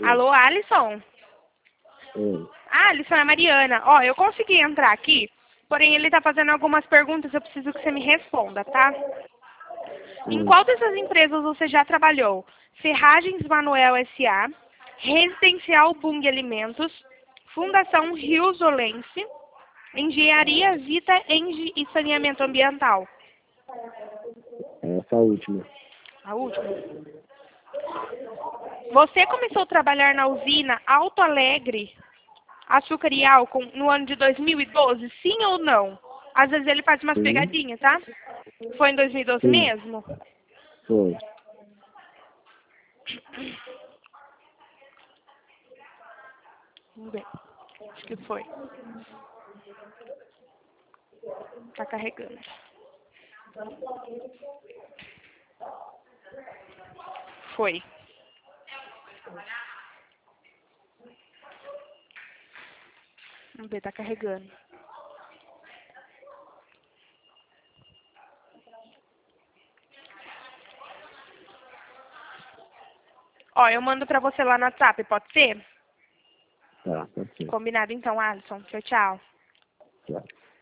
Alô, Alisson? Oi. Alisson, é a Mariana. Ó, eu consegui entrar aqui, porém ele tá fazendo algumas perguntas, eu preciso que você me responda, tá? Em qual dessas empresas você já trabalhou? Ferragens Manuel S.A., Residencial Bung Alimentos, Fundação Rio-Zolense, Engenharia Vita Engi e Saneamento Ambiental. Essa última. A última. Você começou a trabalhar na usina Alto Alegre, Açúcar e Álcool, no ano de 2012, sim ou não? Às vezes ele faz umas Sim. pegadinhas, tá? Foi em 2012 Sim. mesmo? Foi. Vamos ver. Acho que foi. Tá carregando. Foi. Vamos ver, tá carregando. Ó, eu mando pra você lá no WhatsApp, pode ser? Tá, pode ser. Combinado então, Alisson. Tchau, tchau. Tchau.